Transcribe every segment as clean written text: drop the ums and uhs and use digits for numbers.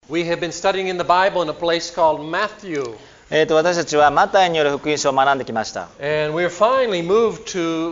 We have been studying in the Bible in a place called Matthew. 私たちはマタイによる福音書を学んできました。 And we're finally moved to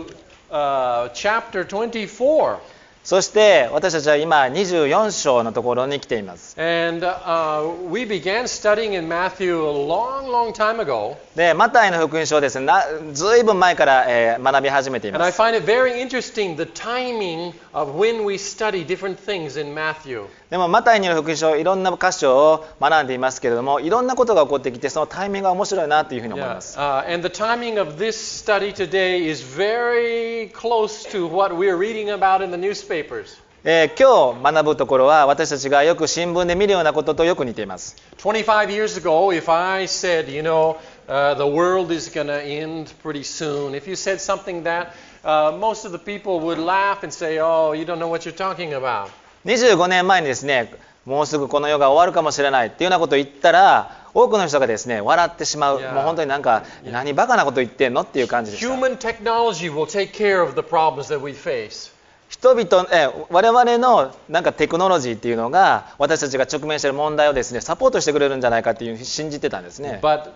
chapter 24. そして私たちは今24章のところに来ています。 And we began studying in Matthew a long time ago. で、マタイの福音書をですね、ずいぶん前から、学び始めてい And ま I す。 find it very interesting the timing of when we study different things in Matthew. でもマタイによる福音書いろんな箇所を学んでいますけれども、いろんなことが起こってきてそのタイミングが面白いなというふうに思います。 And the timing of this study today is very close to what we're reading about in the newspapers. 今日学ぶところは私たちがよく新聞で見るようなこととよく似ています。 25 years ago, if I said, the world is going to end pretty soon, if you said something that most of the people would laugh and say, oh, you don't know what you're talking about. 25年前にですね、もうすぐこの世が終わるかもしれないっていうようなことを言ったら、多くの人がですね、笑ってしまう。もう本当になんか、何バカなこと言ってんのっていう感じでした。 Human technology will take care of the problems that we face. 人々、我々のなんかテクノロジーっていうのが私たちが直面している問題をですね、サポートしてくれるんじゃないかっていうふうに信じてたんですね。 But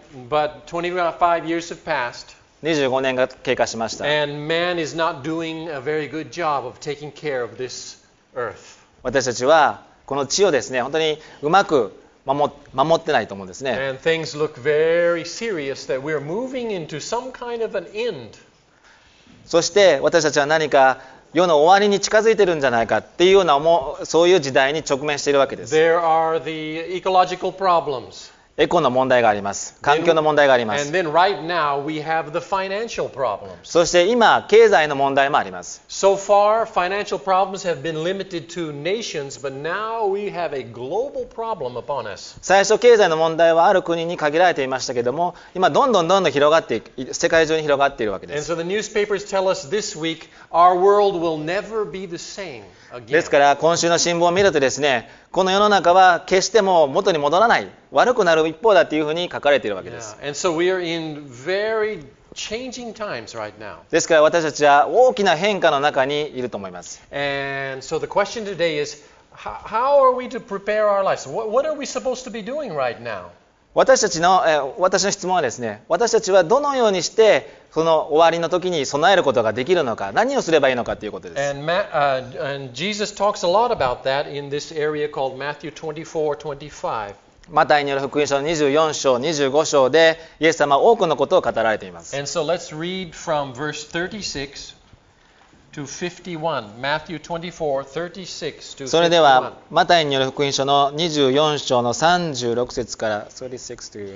25 years have passed. 25年が経過しました。 And man is not doing a very good job of taking care of this earth. 私たちはこの地をですね、本当にうまく守ってないと思うんですね。 And things look very serious that we're moving into some kind of an end. そして私たちは何か世の終わりに近づいてるんじゃないかっていうようなそういう時代に直面しているわけです。 There are the ecological problems. エコの問題があります。環境の問題がありま And す。 then right now we have the financial problems. そして今経済の問題もあります。 So far, financial problems have been limited to nations, but now we have a global problem upon us. 最初経済の問題はある国に限られていましたけども、今どんどん広がっていく、世界中に広がっているわけで And す。 so the newspapers tell us this week our world will never be the same で again. すから今週の新聞を見るとですね、この世の中は決しても元に戻らない、悪くなる一方だというふうに書かれているわけです。 And so we are in very changing times right now. ですから私たちは大きな変化の中にいると思います。 And so the question today is, how are we to prepare our lives? What are we supposed to be doing right now? 私の質問はですね、私たちはどのようにしてその終わりの時に備えることができるのか、何をすればいいのかということです。 And Jesus talks a lot about that in this area called Matthew 24:25. マタイによる福音書の24章、25章でイエス様は多くのことを語られています。 And so let's read from verse 36 to 51. Matthew 24:36 to それで 51. はマタイによる福音書の24章の36節から36という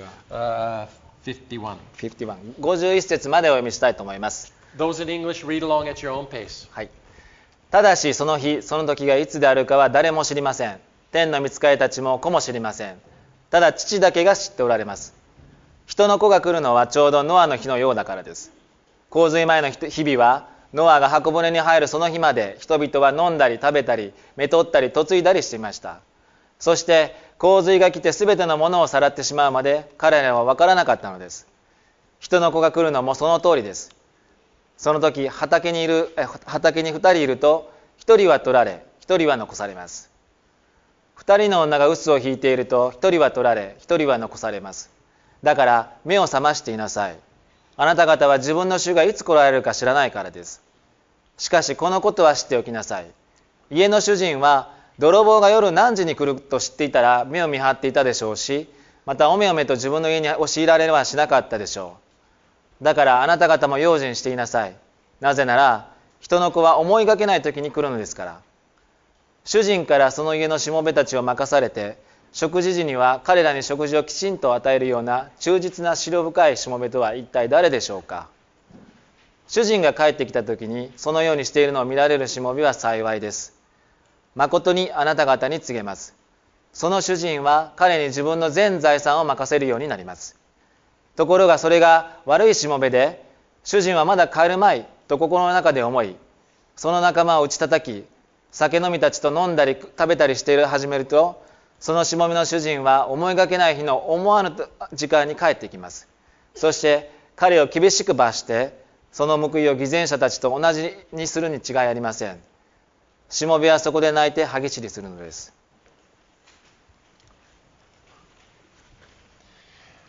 51. 51節までお読みしたいと思います。 Those in English, read along at your own pace. はい。ただしその日その時がいつであるかは誰も知りません。天の御使いたちも子も知りません。ただ父だけが知っておられます。人の子が来るのはちょうどノアの日のようだからです。洪水前の日々はノアが箱舟に入るその日まで人々は飲んだり食べたりめとったり嫁いだりしていました。そして洪水が来てすべてのものをさらってしまうまで彼らは分からなかったのです。人の子が来るのもその通りです。その時畑に2人いると1人は取られ1人は残されます。2人の女が臼を引いていると1人は取られ1人は残されます。だから目を覚ましていなさい。あなた方は自分の主がいつ来られるか知らないからです。しかしこのことは知っておきなさい。家の主人は泥棒が夜何時に来ると知っていたら目を見張っていたでしょうし、またおめおめと自分の家に押し入られはしなかったでしょう。だからあなた方も用心していなさい。なぜなら人の子は思いがけない時に来るのですから。主人からその家のしもべたちを任されて、食事時には彼らに食事をきちんと与えるような忠実な思慮深いしもべとは一体誰でしょうか。主人が帰ってきた時にそのようにしているのを見られるしもべは幸いです。誠にあなた方に告げます。その主人は彼に自分の全財産を任せるようになります。ところがそれが悪いしもべで、主人はまだ帰るまいと心の中で思い、その仲間を打ち叩き、酒飲みたちと飲んだり食べたりして始めると、そのしもべの主人は思いがけない日の思わぬ時間に帰ってきます。そして彼を厳しく罰して、その報いを偽善者たちと同じにするに違いありません。しもべはそこで泣いて歯ぎしりするのです。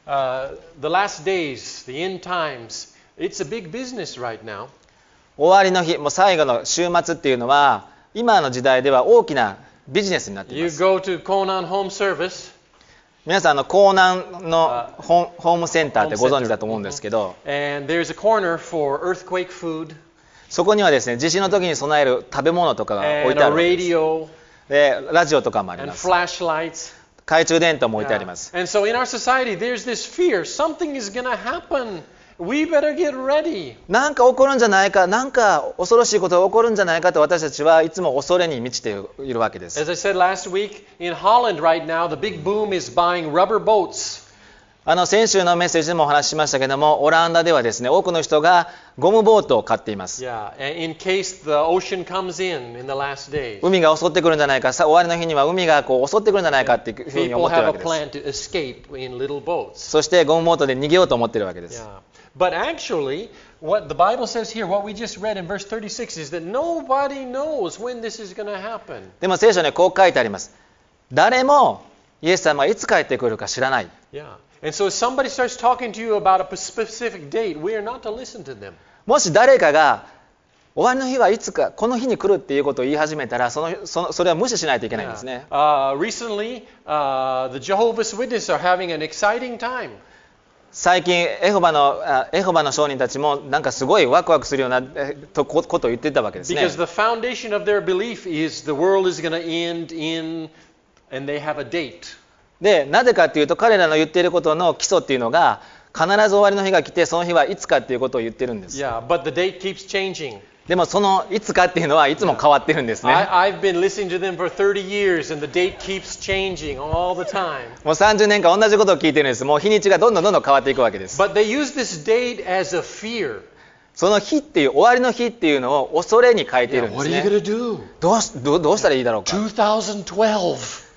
the last days, the end times, it's a big business right now. 終わりの日、もう最後の週末っていうのは今の時代では大きなビジネスになってい You ます。 go to Konan Home Service, 皆さん江南のホームセンターってご存知だと思うんですけど、 and there's a corner for earthquake food そこにはですね、地震の時に備える食べ物とかが置い and てあ a るわけです。 radio で、ラジオとかもあり and ます。 flashlights. 懐中電灯も置いてあります。 And so in our society, there's this fear. Something is going to happen. We better get ready. なんか起こるんじゃないか、なんか恐ろしいことが起こるんじゃないかと私たちはいつも恐れに満ちているわけです。 As I said last week, in Holland right now, the big boom is buying rubber boats. 先週のメッセージでもお話ししましたけども、オランダではですね、多くの人がゴムボートを買っています。 Yeah, in case the ocean comes in the last days. 海が襲ってくるんじゃないか、終わりの日には海が襲ってくるんじゃないかっていうふうに People 思っている have わ a けです plan to escape in little boats. そしてゴムボートで逃げようと思っているわけです。 Yeah. But actually, what the Bible says here, what we just read in verse 36, is that nobody knows when this is going to happen. でも聖書にはこう書いてあります。誰もイエス様がいつ帰ってくるか知らない。 Yeah. And so if somebody starts talking to you about a specific date, we are not to listen to them. もし誰かが終わりの日はいつか、この日に来るっていうことを言い始めたら、それは無視しないといけないんですね。 Recently, the Jehovah's Witnesses are having an exciting time. 最近エホバの証人たちもなんかすごいワクワクするようなことを言ってたわけですね。 Because the foundation of their belief is the world is going to end in, and they have a date. で、なぜかっていうと彼らの言っていることの基礎っていうのが必ず終わりの日が来て、その日はいつかっていうことを言ってるんです。 Yeah, but the date keeps changing. でもそのいつかっていうのはいつも変わってるんですね。 I've been listening to them for 30 years, and the date keeps changing all the time. もう30年間同じことを聞いてるんです。もう日にちがどんどん変わっていくわけです。 But they use this date as a fear. その日っていう終わりの日っていうのを恐れに書いているんで What す are you ね。 going to do? どうしたらいいだろうか。 2012.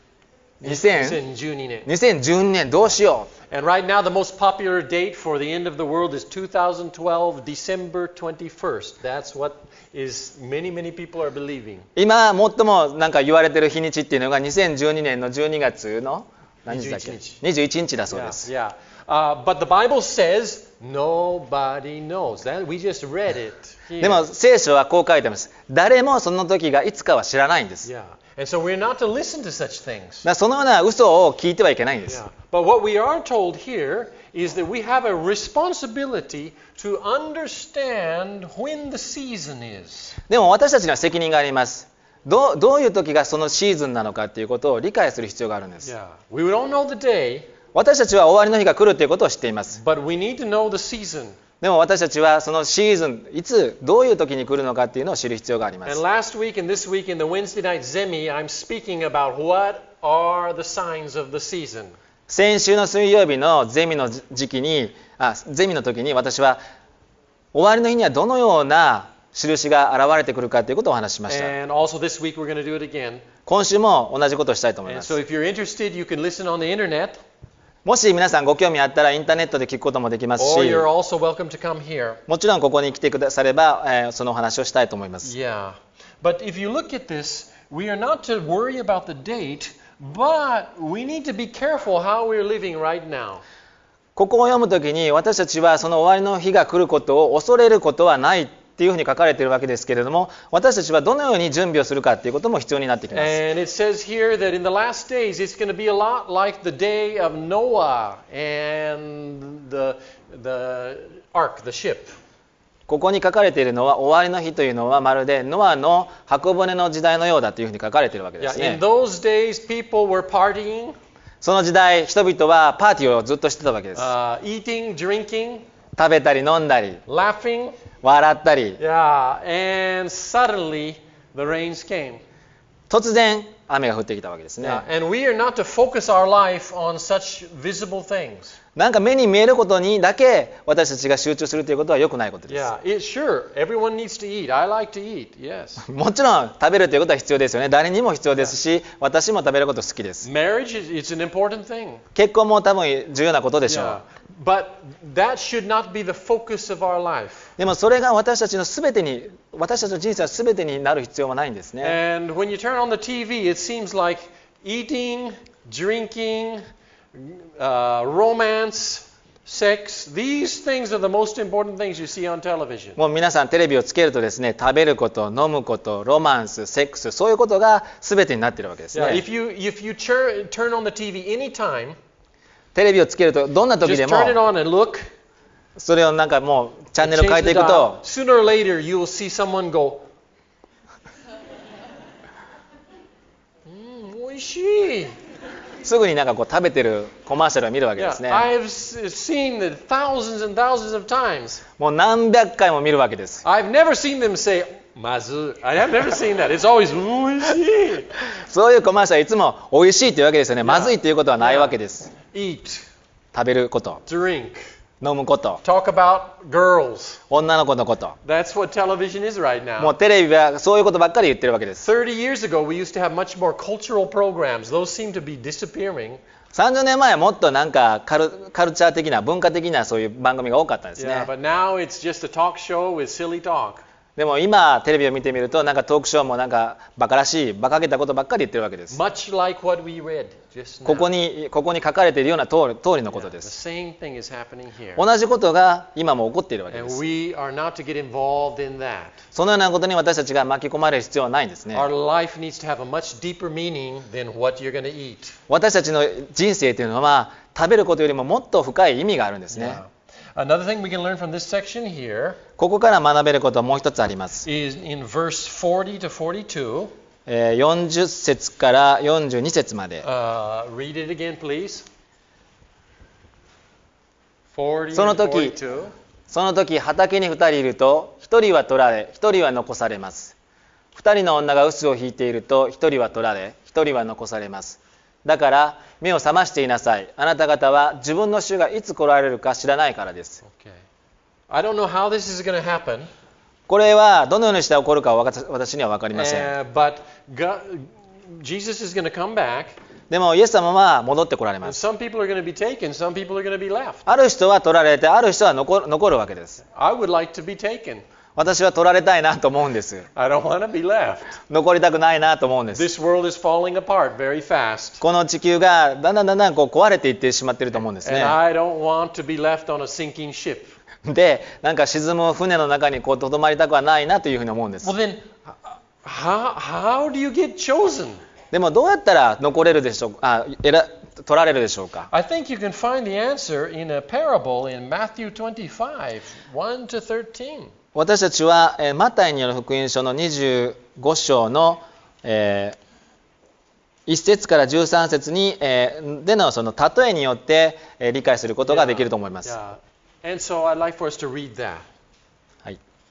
2012年どうしよう。 And right now, the most popular date for the end of the world is 2012, December 21st. That's what is many people are believing. 今最もなんか言われてる日にちっていうのが2012年の12月の何日だっけ？21日だそうです。 Yeah. But the Bible says nobody knows. That we just read it. でも聖書はこう書いてます。誰もその時がいつかは知らないんです。 Yeah. And so we're not to listen to such things. そのような嘘を聞いてはいけないんです。 Yeah. But what we are told here is that we have a responsibility to understand when the season is. でも私たちには責任があります。どういう時がそのシーズンなのかっていうことを理解する必要があるんです。 Yeah. We don't know the day, 私たちは終わりの日が来るということを知っています。 but we need to know the season. でも私たちはそのシーズン、いつどういう時に来るのかっていうのを知る必要がありま And す。 last week and this week in the Wednesday night Zemi, I'm speaking about what are the signs of the season. 先週の水曜日のゼミの時に、ゼミの時に私は終わりの日にはどのような印が現れてくるかということをお話ししました。 And also this week we're going to do it again. 今週も同じことをしたいと思い And ます。 so if you're interested, you can listen on the internet, もし皆さんご興味あったらインターネットで聞くこともできますし、 or you're also welcome to come here. もちろんここに来てくだされば、そのお話をしたいと思います。 Yeah. But if you look at this, we are not to worry about the date, but we need to be careful how we're living right now. ここを読むときに私たちはその終わりの日が来ることを恐れることはないっていうふうに書かれているわけですけれども、私たちはどのように準備をするかっていうことも必要になってきます。 And it says here that in the last days it's going to be a lot like the day of Noah and the ark, the ship. ここに書かれているのは終わりの日というのはまるでノアの箱舟の時代のようだというふうに書かれているわけです Yeah, ね in。those days people were partying, その時代人々はパーティーをずっとしてたわけです。 eating, drinking, 食べたり飲んだり laughing. 笑ったり、 Yeah, and suddenly the rains came. 突然雨が降ってきたわけですね。 Yeah, and we are not to focus our life on such visible things. なんか目に見えることにだけ私たちが集中するということは良くないことです。 Yeah, sure, everyone needs to eat. I like to eat, yes. もちろん食べるということは必要ですよね。誰にも必要ですし、私も食べること好きです。 Marriage is an important thing. 結婚も多分重要なことでしょう。 Yeah, but that should not be the focus of our life. でもそれが私たちの全てに、私たちの人生は全てになる必要はないんですね。 And when you turn on the TV, it seems like eating, drinking, romance, sex. These things are the most important things you see on television. もう皆さんテレビをつけるとですね、食べること、飲むこと、ロマンス、セックス、そういうことが全てになっているわけですね。 Yeah, if you turn on the TV anytime, テレビをつけるとどんな時 just でも turn it on and look. それをなんかもうチャンネルを変えていく Change the と dial. Sooner or later, you will see someone go, おいしい。 すぐになんかこう食べてるコマーシャルを見るわけ Yeah, ですね。 I've seen it thousands and thousands of times. もう何百回も見るわけです。 I've never seen them say, まず. I have never seen that. It's always, おいしい。 そういうコマーシャルはいつも美味しいというわけですよね。まずいということはないわけです。 Eat, 食べること、 drink, 飲むこと、 talk about girls. 女の子のこと。 That's what television is right もう now. テレビはそういうことばっかり言ってるわけです。 30 years ago, we used to have much more cultural programs. Those seem to be disappearing. 30年前はもっとなんかカルチャー的な文化的なそういう番組が多かったんですね。 Yeah, but now it's just a talk show with silly talk. でも今テレビを見てみるとなんかトークショーもなんかバカらしい馬鹿げたことばっかり言ってるわけです。 Much like what we read just こ now. こに書かれているような通りのこと Yeah, で the す。 same thing is happening here. 同じことが今も起こっているわけで And す。 we are not to get involved in that. そのようなことに私たちが巻き込まれる必要はないんですね。 Our life needs to have a much deeper meaning than what you're going to eat. 私たちの人生というのは食べることよりももっと深い意味があるんですね。 Yeah. Another thing we can learn from this section here ここから学べることはもう一つあります。 is in verse 40 to 42. 40節から42節まで。 Read it again, please. 40 その to 時 42. その時畑に2人いると1人は取られ1人は残されます。2人の女が臼を引いていると1人は取られ1人は残されます。だから目を覚ましていなさい。あなた方は自分の主がいつ来られるか知らないからです。 Okay. I don't know how this is going to happen, これはどのようにして起こるかは私には分かりません。 but Jesus is going to come back, でもイエス様は戻ってこられ and ます。 some people are going to be taken, some people are going to be left. ある人は取られてある人は残るわけです。 I would like to be taken. 私は取られたいなと思うんです。 I don't want to be left. 残りたくないなと思うんです。 This world is falling apart very fast, この地球がだんだんこう壊れていってしまっていると思うんです and ね。 I don't want to be left on a sinking ship. で、なんか沈む船の中にこう留まりたくはないなというふうに思うんです。 Well, then, how do you get chosen? でもどうやったら残れるでしょうか、取られるでしょうか。 I think you can find the answer in a parable in Matthew 25, 1 to 13. 私たちはマタイによる福音書の25章の1節から13節にでのその例えによって理解することができると思います。 Yeah. And so I'd like for us to read that. はい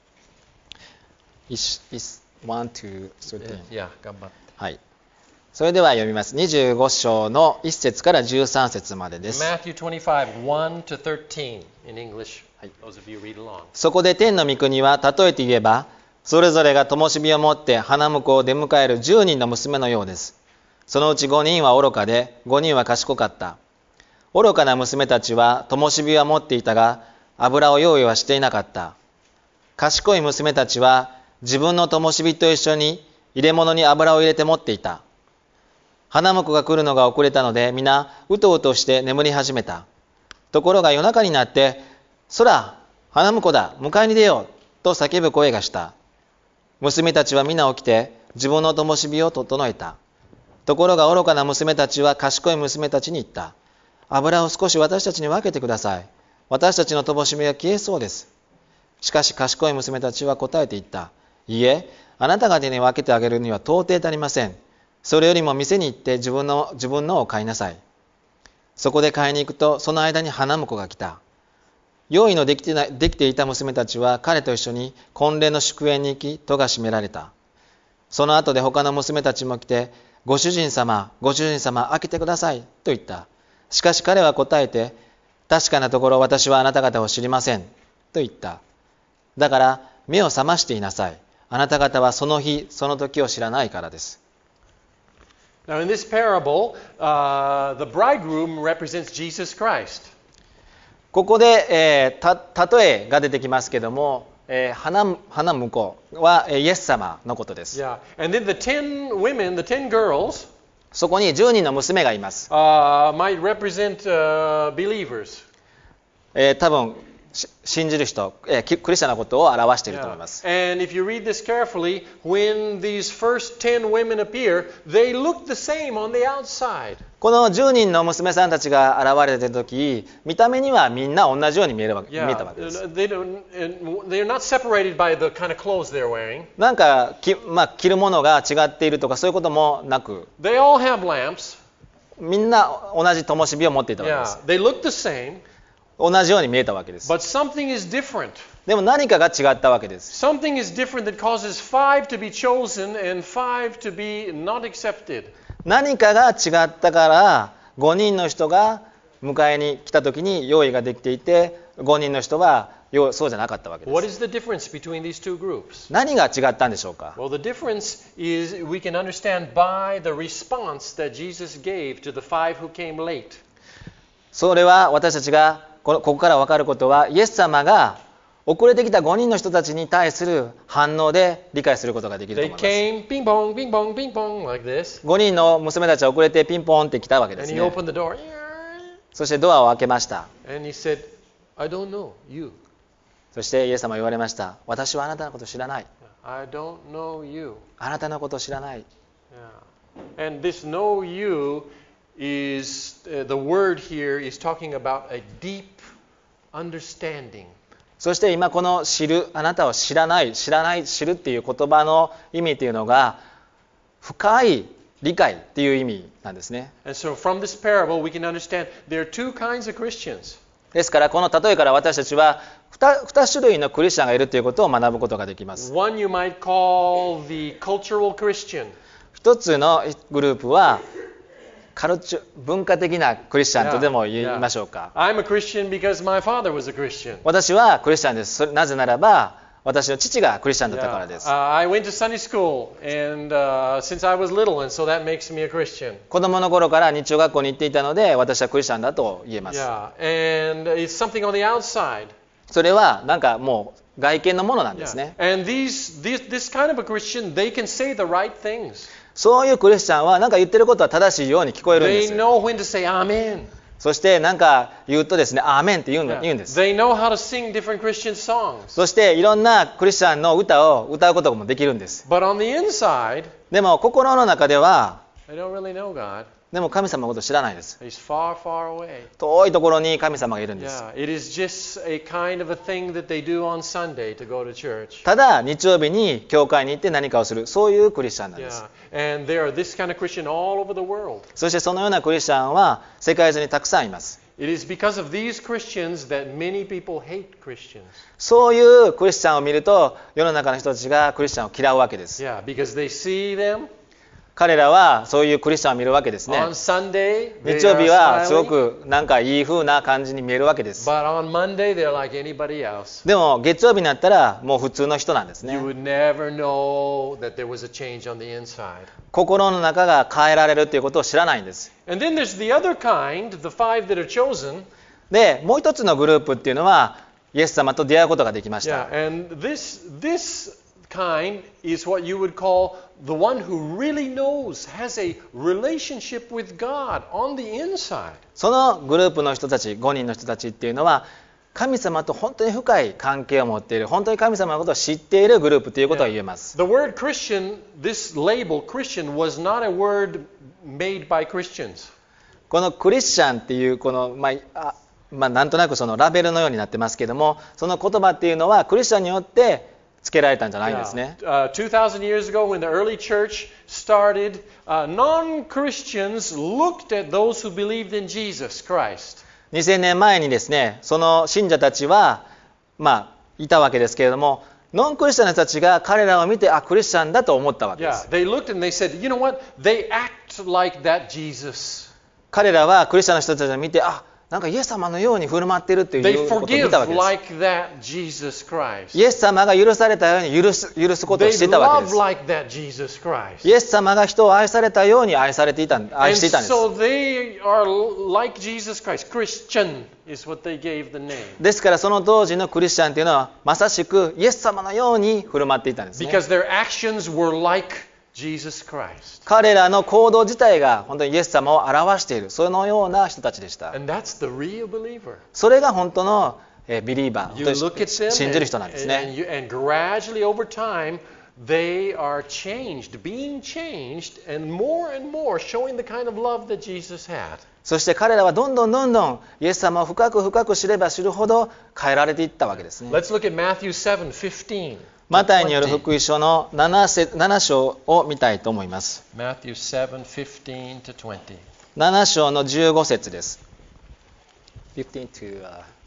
。1 to 13。 Yeah, 頑張って。 はい。それでは読みます。25章の1節から13節までです。 Matthew 25, 1 to 13 in English. Those of you read along. そこで天の御国は例えて言えば、それぞれが灯火を持って花婿を出迎える10人の娘のようです。そのうち5人は愚かで、5人は賢かった。愚かな娘たちは灯火は持っていたが、油を用意はしていなかった。賢い娘たちは自分の灯火と一緒に入れ物に油を入れて持っていた。花婿が来るのが遅れたので、皆うとうとして眠り始めた。ところが夜中になって、そら、花婿だ、迎えに出よう、と叫ぶ声がした。娘たちは皆起きて、自分の灯火を整えた。ところが愚かな娘たちは賢い娘たちに言った。油を少し私たちに分けてください。私たちの灯火が消えそうです。しかし賢い娘たちは答えて言った。いいえ、あなた方に分けてあげるには到底足りません。それよりも店に行って自分のを買いなさい。そこで買いに行くと、その間に花婿が来た。用意のできていた娘たちは彼と一緒に婚礼の祝宴に行き、戸が閉められた。その後で他の娘たちも来て、ご主人様、開けてください、と言った。しかし彼は答えて、確かなところ私はあなた方を知りません、と言った。だから目を覚ましていなさい。あなた方はその日、その時を知らないからです。 Now, in this parable, the bridegroom represents Jesus Christ. ここで、例えが出てきますけども、花婿はイエス様のことです。 Yeah. And then the 10 women, the 10 girls, そこに10人の娘がいます。 might represent believers. 多分信じる人、クリスチャンのことを表していると思います。 And if you read this carefully, when these first 10 women appear, they look the same on the outside. この10人の娘さんたちが現れているとき、見た目にはみんな同じように見えたわけです。 They're not separated by the kind of clothes they're wearing. なんか着るものが違っているとかそういうこともなく、 They all have lamps. みんな同じ灯火を持っていたわけです。 They look the same. 同じように見えたわけです。 But something is different. でも何かが違ったわけです。 Something is different that causes 5 to be chosen and 5 to be not accepted. 何かが違ったから5人の人が迎えに来た時に用意ができていて、5人の人はそうじゃなかったわけです。 What is the difference between these two groups? 何が違ったんでしょうか。 Well, the difference is we can understand by the response that Jesus gave to the 5 who came late. それは私たちがここから分かることは、イエス様が遅れてきた5人の人たちに対する反応で理解することができると They 思います。 came, ping pong, ping pong, ping pong, like this. 5人の娘たちは遅れてピンポンって来たわけで And す he ね。 opened the door. そしてドアを開けました。 And he said, I don't know you. そしてイエス様は言われました。私はあなたのことを知らない。 I don't know you. あなたのことを知らない。 Yeah. And this know you is, the word here is talking about a deep understanding. そして今この知る、あなたを知らない、知らない、知るっていう言葉の意味っていうのが深い理解っていう意味なんですね。 And so from this parable we can understand there are two kinds of Christians. ですからこの例えから私たちは 2種類のクリスチャンがいるということを学ぶことができます。 One you might call the cultural Christian. 一つのグループは文化的なクリスチャンとでも言いましょうか。 I'm a Christian because my father was a Christian. 私はクリスチャンです。なぜならば私の父がクリスチャンだったからです。 I went to Sunday school and since I was little, and so that makes me a Christian. 子供の頃から日曜学校に行っていたので私はクリスチャンだと言えます。 Yeah, and it's something on the outside. それはなんかもう外見のものなんですね。 And this kind of a Christian, they can say the right things. そういうクリスチャンはなんか言ってることは正しいように聞こえるんで They す。 know when to say Amen. そしてなんか言うとですね、アーメンって言うんです。 They know how to sing different Christian songs. そしていろんなクリスチャンの歌を歌うこともできるんです。 But on the inside, でも心の中では they don't really know God. でも神様のことを知らないです。 He's far, far away. 遠いところに神様がいるんです。 Yeah, it is just a kind of a thing that they do on Sunday to go to church. ただ日曜日に教会に行って何かをする、そういうクリスチャンなんです。 Yeah, and there are this kind of Christian all over the world. そしてそのようなクリスチャンは世界中にたくさんいます。 It is because of these Christians that many people hate Christians. そういうクリスチャンを見ると世の中の人たちがクリスチャンを嫌うわけです。 Yeah, because they see them 彼らはそういうクリスチャンを見るわけですね。 on Sunday. They 日曜日 are はすご smiling, くなんかいい風な感じに見えるわけです。 but on Monday they're like anybody else. でも月曜日になったらもう普通の人なんですね。 You would never know that there was a change on the inside. 心の中が変えられるということを知らないんです。 And then there's the other kind, the 5 that are chosen. で、もう一つのグループっていうのはイエス様と出会うことができまし Yeah, た。 and this kind is what you would call the one who really knows, has a relationship with God on the inside. そのグループの人たち、5人の人たちっていうのは神様と本当に深い関係を持っている、本当に神様のことを知っているグループということが言えます。 The word Christian, this label Christian, was not a word made by Christians. このクリスチャンっていうこのなんとなくそのラベルのようになってますけども、その言葉っていうのはクリスチャンによって付けられたんじゃないんですね。 2,000 years ago, when the early church started, non-Christians looked at those who believed in Jesus Christ. 2000年前にですね、その信者たちはいたわけですけれども、ノンクリスチャンの人たちが彼らを見て、クリスチャンだと思ったわけで Yeah, す。 they looked and they said, you know what? They act like that Jesus. 彼らはクリスチャンの人たちを見て、なんかイエス様のように振る舞っているとい They うことを見 forgive たわけです。 like that Jesus Christ. イエス様が許されたように許すことを They していたわけ love です。 like that Jesus Christ. イエス様が人を愛されたように愛していたん And です。 so they are like Jesus Christ. Christian is what they gave the name. ですからその当時のクリスチャンというのはまさしくイエス様のように振る舞っていたんですね。 Because their actions were like Jesus Christ. 彼らの行動自体が本当にイエス様を表している、そのような人たちでした。 And that's the real believer. それが本当のビリーバー、 You 本 look 当に at them 信じる人なんですね。 and gradually over time they are changed, being changed, and more showing the kind of love that Jesus had. そして彼らはどんどんイエス様を深く知れば知るほど変えられていったわけですね。 Let's look at Matthew 7:15. マタイによる福音書の 7章を見たいと思います。 Matthew 7:15 to 20. 7章の15節です。15 to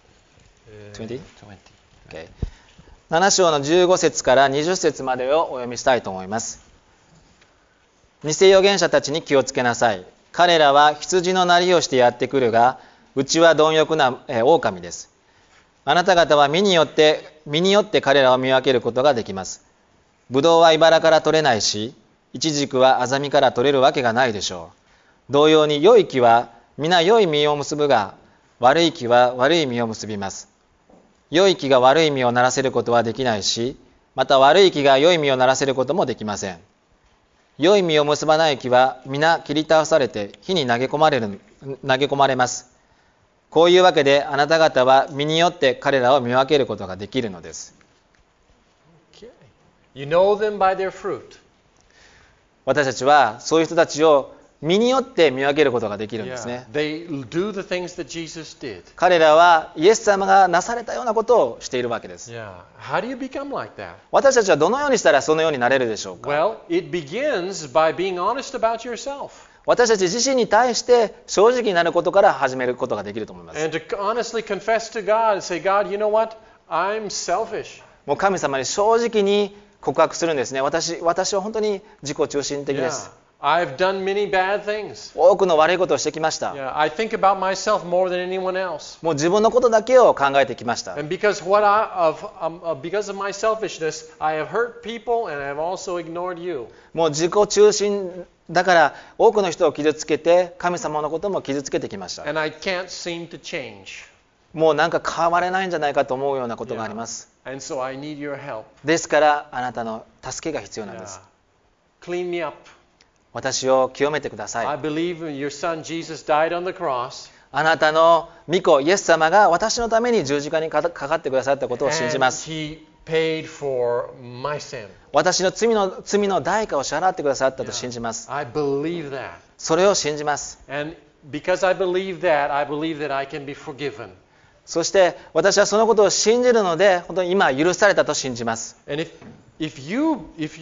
20? Okay. 7章の15節から20節までをお読みしたいと思います。偽預言者たちに気をつけなさい。彼らは羊のなりをしてやってくるが、うちは貪欲な狼です。あなた方は身によって彼らを見分けることができます。ブドウは茨から取れないし、イチジクはアザミから取れるわけがないでしょう。同様に良い木は皆良い実を結ぶが、悪い木は悪い実を結びます。良い木が悪い実をならせることはできないし、また悪い木が良い実をならせることもできません。良い実を結ばない木は皆切り倒されて火に投げ込まれます。こういうわけであなた方は身によって彼らを見分けることができるのです。 Okay. You know them by their fruit. 私たちはそういう人たちを身によって見分けることができるんです Yeah. ね。 They do the things that Jesus did. 彼らはイエス様がなされたようなことをしているわけです。 Yeah. How do you become like that? 私たちはどのようにしたらそのようになれるでしょうか。 Well, it begins by being honest about yourself 私たち自身に対して正直になることから始めることができると思います。 and to honestly confess to God and say, God, you know what? I'm selfish. もう神様に正直に告白するんですね。私は本当に自己中心的で Yeah. す。 I've done many bad things. 多くの悪いことをしてきました。 Yeah. I think about myself more than anyone else. もう自分のことだけを考えてきました。 And because of my selfishness, I have hurt people and I have also ignored you. もう自己中心だから多くの人を傷つけて神様のことも傷つけてきました。 And I can't seem to change. もうなんか変われないんじゃないかと思うようなことがあります。 And so I need your help. ですからあなたの助けが必要なんで Yeah. す。 Clean me up. 私を清めてくださ I い。 believe your son Jesus died on the cross. あなたの御子イエス様が私のために十字架にかかってくださったことを信じ And ます。 he paid for my sin. 私の罪の代価を支払ってくださったと信じます。 I believe that. それを信じます。 And because I believe that, I believe that I can be forgiven. そして私はそのことを信じるので本当に今許されたと信じます。 And if you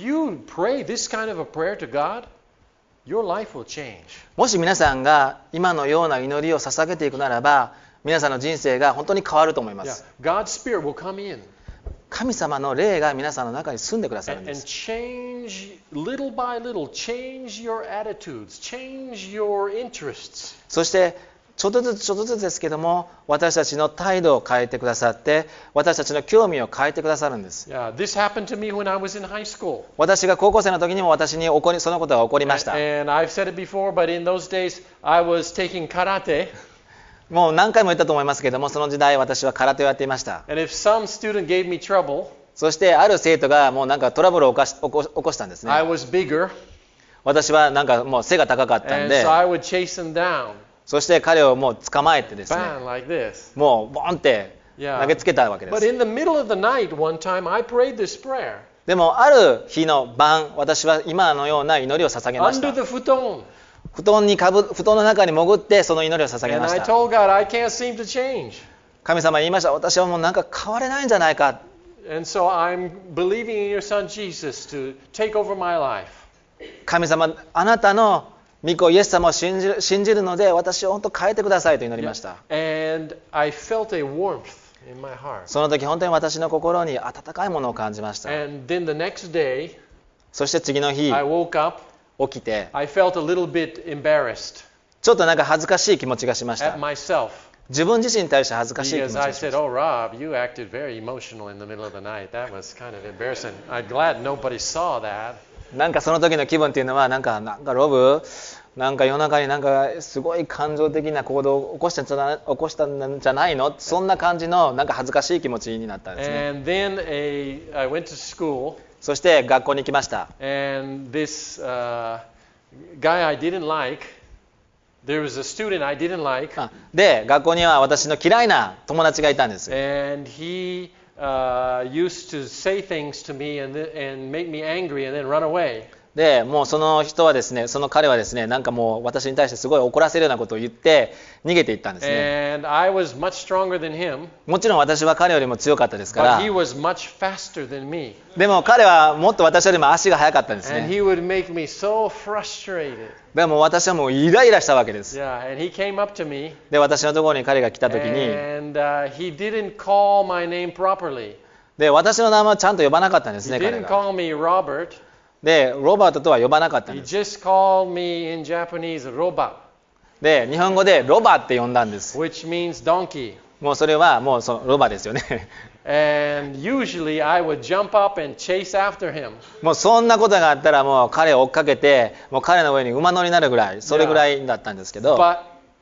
pray this kind of a prayer to God, your life will change. もし皆さんが今のような祈りを捧げていくならば皆さんの人生が本当に変わると思いま Yeah. す。 God's Spirit will come in 神様の霊が皆さんの中に住んでくださるん and です。 change little by little, change your attitudes, change your interests. そしてちょっとずつですけども私たちの態度を変えてくださって私たちの興味を変えてくださるんです。 Yeah, this happened to me when I was in high school. 私が高校生の時にも私にそのことが起こりました。 And I've said it before, but in those days I was taking karate. もう何回も言ったと思いますけどもその時代私は空手をやっていました。 And if some student gave me trouble, そしてある生徒がもうなんかトラブルを起こしたんですね。 I was bigger, 私はなんかもう背が高かったん and で so I would chase them down. そして彼をもう捕まえてですね Bang, like this. もうボンって投げつけたわけで But す。 in the middle of the night, one time, I prayed this prayer. でもある日の晩私は今のような祈りを捧げまし Under た。 the futon. 布団の中に潜ってその祈りを捧げ And まし I た。 told God, I can't seem to change. 神様に言いました。私はもうなんか変われないんじゃないか。 And so I'm believing in your son Jesus to take over my life. 神様あなたの御子イエス様を信じるので私を本当変えてくださいと祈りました。 And I felt a warmth in my heart. その時本当に私の心に温かいものを感じました。 And then the next day, そして次の日 I woke up. 起きて I felt a little bit embarrassed ちょっとなんか恥ずかしい気持ちがしまし at た。 myself 自分自身に対して恥ずかしい気持 because ちが I しま said, した。 "Oh, Rob, you acted very emotional in the middle of the night. That was kind of embarrassing. I'm glad nobody saw that." なんかその時の気分っていうのはなんかロブなんか夜中になんかすごい感情的な行動を起こしたんじゃないのそんな感じのなんか恥ずかしい気持ちになったんですね。 And then I went to school そして学校に来ました。 And this guy I didn't like, there was a student I didn't like, で、学校には私の嫌いな友達がいたんです。 and he used to say things to me and make me angry and then run away. で、もうその人はですね、その彼はですね、なんかもう私に対してすごい怒らせるようなことを言って逃げていったんですね。 And I was much stronger than him, もちろん私は彼よりも強かったですか but ら、 he was much faster than me. でも彼はもっと私よりも足が速かったんです And ね。 he would make me so frustrated. でも私はもうイライラしたわけです。 Yeah, and he came up to me, で、私のところに彼が来た時に、 and he didn't call my name properly. で、私の名前をちゃんと呼ばなかったんです He ね、彼 didn't が。 call me Robert. で、ロバートとは呼ばなかったん He です。 just called me in Japanese Roba, で、日本語でロバって呼んだんです。 which means donkey. もうそれはもうそのロバですよね。 And usually I would jump up and chase after him. もうそんなことがあったらもう彼を追っかけて、もう彼の上に馬乗りになるぐらい、それぐらいだったんですけど、 But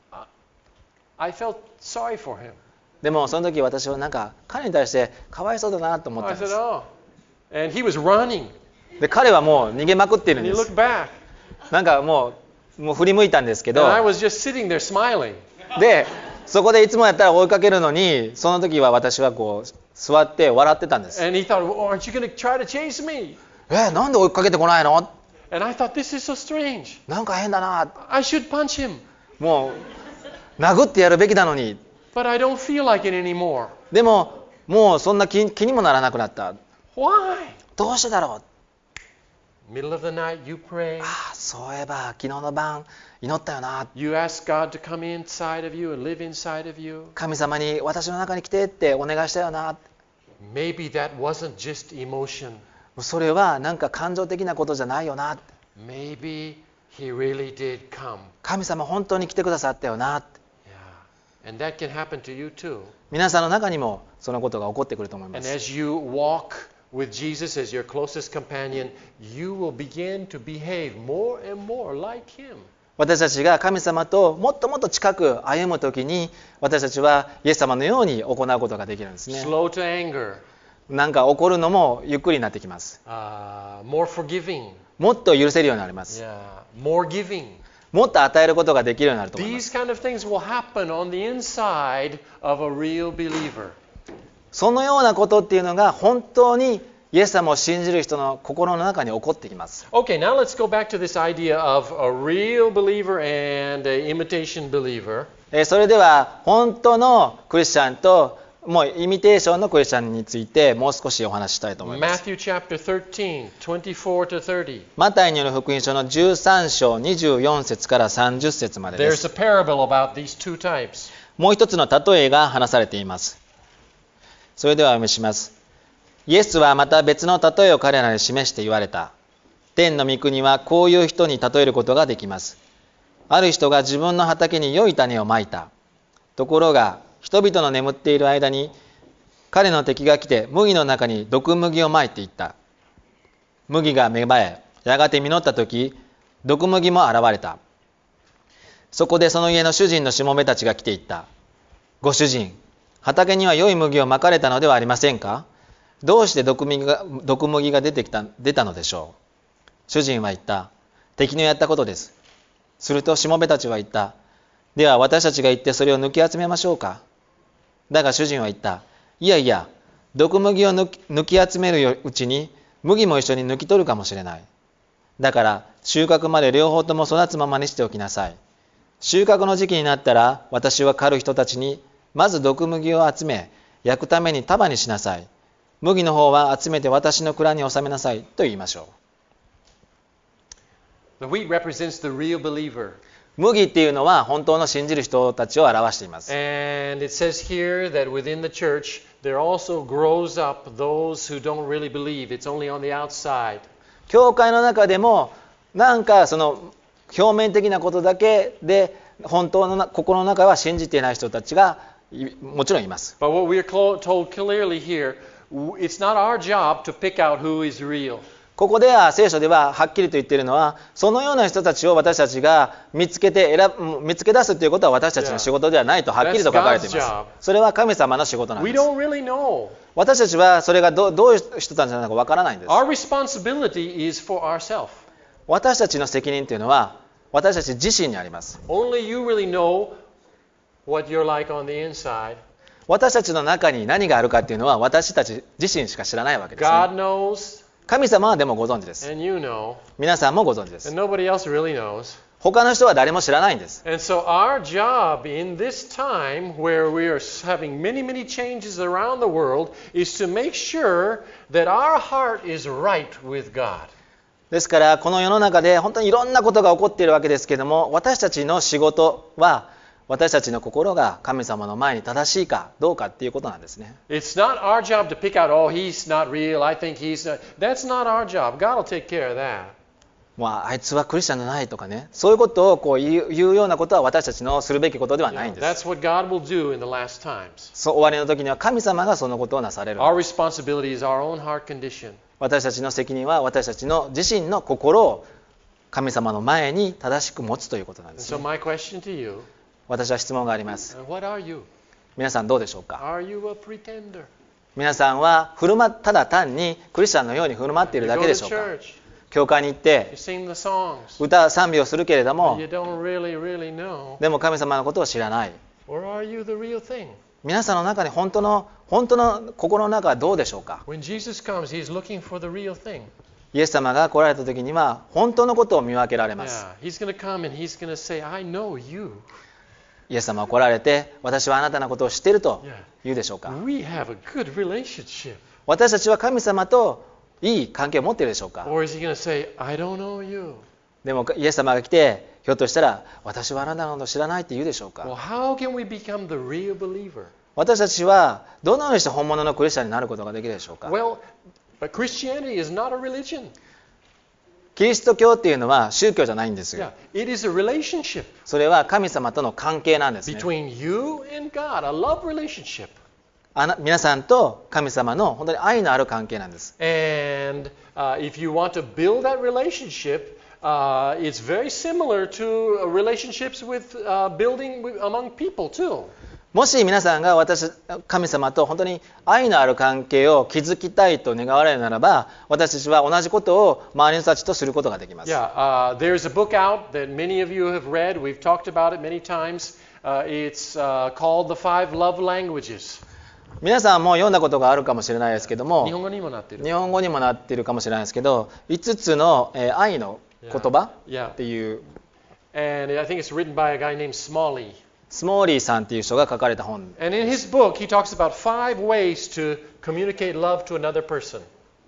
I felt sorry for him. でもその時私はなんか彼に対してかわいそうだなと思った I んで said, す。 oh. And he was running. で、彼はもう逃げまくっているん And で he す。 looked back. なんかもう振り向いたんですけ And ど、 I was just sitting there smiling. で、そこでいつもやったら追いかけるのに、その時は私はこう座って笑ってたんです。 And he thought, well, aren't you going to try to chase me? なんで追いかけてこないの？ And I thought, this is so strange. なんか変だな。 I should punch him. もう殴ってやるべきなのに。 But I don't feel like it anymore. でももうそんな気にもならなくなった。 Why? どうしてだろう。 Middle of the night, you pray. そういえば昨日の晩祈ったよな。 You ask God to come inside of you and live inside of you. 神様に私の中に来てってお願いしたよな。 Maybe that wasn't just emotion. それはなんか感情的なことじゃないよな。 Maybe he really did come. 神様本当に来てくださったよな。 Yeah. And that can happen to you too. 皆さんの中にもそのことが起こってくると思いま And す。 as you walk with Jesus as your closest companion, you will begin to behave more and more like him. 私たちが神様ともっともっと近く歩むときに、私たちはイエス様のように行うことができるんですね。 Slow to anger, なんか怒るのもゆっくりになってきます。 more forgiving, もっと許せるようになります。 yeah, more giving. もっと与えることができるようになると思います。 These kind of things will happen on the inside of a real believer. そのようなことっていうのが本当にイエス様を信じる人の心の中に起こってきます。 Okay, now let's go back to this idea of a real believer and an imitation believer. それでは本当のクリスチャンともうイミテーションのクリスチャンについてもう少しお話ししたいと思います。 Matthew chapter 13, 24 to 30. マタイによる福音書の13章24節から30節までで There's す。 a parable about these two types. もう一つの例えが話されています。それではお読みします。イエスはまた別の例えを彼らに示して言われた。天の御国はこういう人に例えることができます。ある人が自分の畑に良い種をまいた。ところが人々の眠っている間に彼の敵が来て麦の中に毒麦をまいていった。麦が芽生え、やがて実った時、毒麦も現れた。そこでその家の主人のしもべたちが来ていった。ご主人、畑には良い麦をまかれたのではありませんか？どうして毒麦が出たのでしょう？主人は言った。敵のやったことです。するとしもべたちは言った。では私たちが行ってそれを抜き集めましょうか。だが主人は言った。いやいや、毒麦を抜き集めるうちに麦も一緒に抜き取るかもしれない。だから収穫まで両方とも育つままにしておきなさい。収穫の時期になったら私は狩る人たちにまず毒麦を集め焼くために束にしなさい。麦の方は集めて私の蔵に収めなさいと言いましょ The wheat represents the real believer. う。麦っていうのは本当の信じる人たちを表しています。 And it says here that within the church, there also grows up those who don't really believe. It's only on the outside. 教会の中でもなんかその表面的なことだけで本当の心の中は信じていない人たちがもちろんいます。 But what we're told clearly here, it's not our job to pick out who is real. ここでは聖書でははっきりと言っているのは、そのような人たちを私たちが見つけ出すということは私たちの仕事ではないとはっきりと書かれています。それは神様の仕事なんです。私たちはそれがどういう人たちなのかわからないんです。私たちの責任というのは私たち自身にあります。私たちの中に何があるかというのは私たち自身しか知らないわけです、ね。神様はでもご存知です。皆さんもご存知です。他の人は誰も知らないんです。 And so our job in this time where we are having many, many changes around the world is to make sure that our heart is right with God. ですからこの世の中で本当にいろんなことが起こっているわけですけれども、私たちの仕事は私たちの心が神様の前に正しいかどうかっていうことなんですね。 It's not our job to pick out, oh, he's not real, I think he's not. That's not our job. God will take care of that. あいつはクリスチャンじゃないとかね、そういうことを言うようなことは私たちのするべきことではないんです。 That's what God will do in the last times. そう終わりの時には神様がそのことをなされる。 Our responsibility is our own heart condition. 私たちの責任は私たちの自身の心を神様の前に正しく持つということなんです、ね。 So my question to you, 私は質問があります。 What are you? 皆さんどうでしょうか。 Are you a pretender? 皆さんはただ単にクリスチャンのように振る舞っているだけでしょうか。教会に行って歌賛美をするけれども、でも神様のことを知らない。皆さんの中に本当の心の中はどうでしょうか。イエス様が来られた時には本当のことを見分けられます。イエス様が来られて、私はあなたのことを知っていると言うでしょうか。私たちは神様といい関係を持っているでしょうか。でもイエス様が来て、ひょっとしたら私はあなたのことを知らないって言うでしょうか。私たちはどのようにして本物のクリスチャンになることができるでしょうか。キリスト教っていうのは宗教じゃないんですよ。それは神様との関係なんですね。皆さんと神様の本当に愛のある関係なんです。 And if you want to build that relationship, it's very similar to relationships with building among people too. もし皆さんが神様と本当に愛のある関係を築きたいと願われるならば、私たちは同じことを周りの人たちとすることができます。 Yeah, there's a book out that many of you have read. We've talked about it many times. It's called The Five Love Languages. 皆さんも読んだことがあるかもしれないですけども、 日本語にもなっているかもしれないですけど、5つの愛の言葉っていう、 And I think it's written by a guy named Smalley. スモーリーさんっていう人が書かれた本。 And in his book, he talks about 5 ways to communicate love to another person.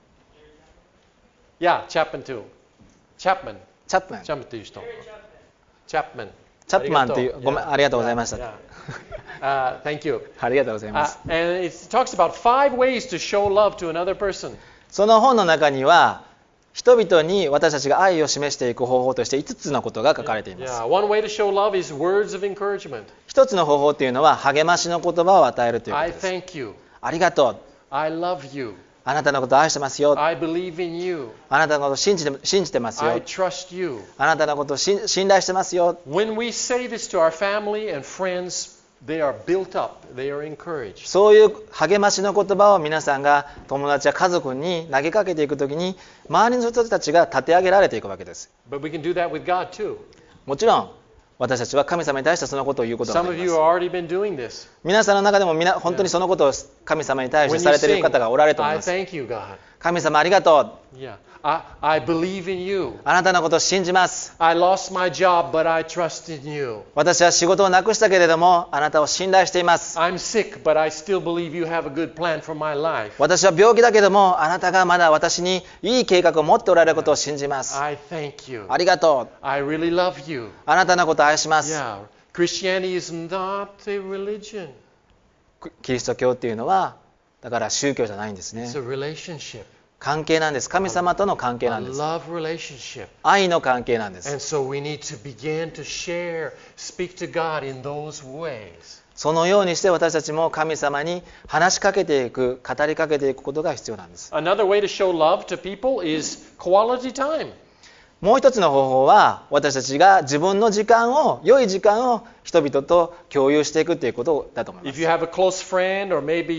Yeah, Chapman too. Chapman っていう人。 チャップマンっていう、ありがとうございました。 Thank you. ありがとうございます。 And it talks about 5 ways to show love to another person. その本の中には、人々に私たちが愛を示していく方法として5つのことが書かれています。 One way to show love is words of encouragement. 一つの方法というのは励ましの言葉を与えるということです。 I thank you. ありがとう。 I love you. あなたのことを愛してますよ。 I believe in you. あなたのことを信じてますよ。 I trust you. あなたのことを信頼してますよ。 When we say this to our family and friends, they are built up. They are encouraged. そういう励ましの言葉を皆さんが友達や家族に投げかけていくときに、周りの人たちが立て上げられていくわけです。 But we can do that with God too. もちろん私たちは神様に対してそのことを言うことができます。 Some of you have already been doing this. 皆さんの中でも本当にそのことを神様に対してされている方がおられると思います。 I thank you, God. 神様ありがとう。 Yeah. I believe in you. あなたのことを信じます。 I lost my job, but I trust in you. 私は仕事をなくしたけれども、あなたを信頼しています。 I'm sick, but I still believe you have a good plan for my life. 私は病気だけども、あなたがまだ私にいい計画を持っておられることを信じます。 I thank you. ありがとう。 I really love you. あなたのことを愛します。 Yeah. Christianity is not a religion. キリスト教っていうのは、だから宗教じゃないんですね。 It's a relationship. 関係なんです。神様との関係 A なんです。 love relationship. 愛の関係なんです。 And so we need to begin to share, speak to God in those ways. そのようにして私たちも神様に話しかけていく、語りかけていくことが必要なんです。 Another way to show love to people is quality time. もう一つの方法は、私たちが自分の時間を、良い時間を人々と共有していくということだと思いま If す。 you have a close friend or maybe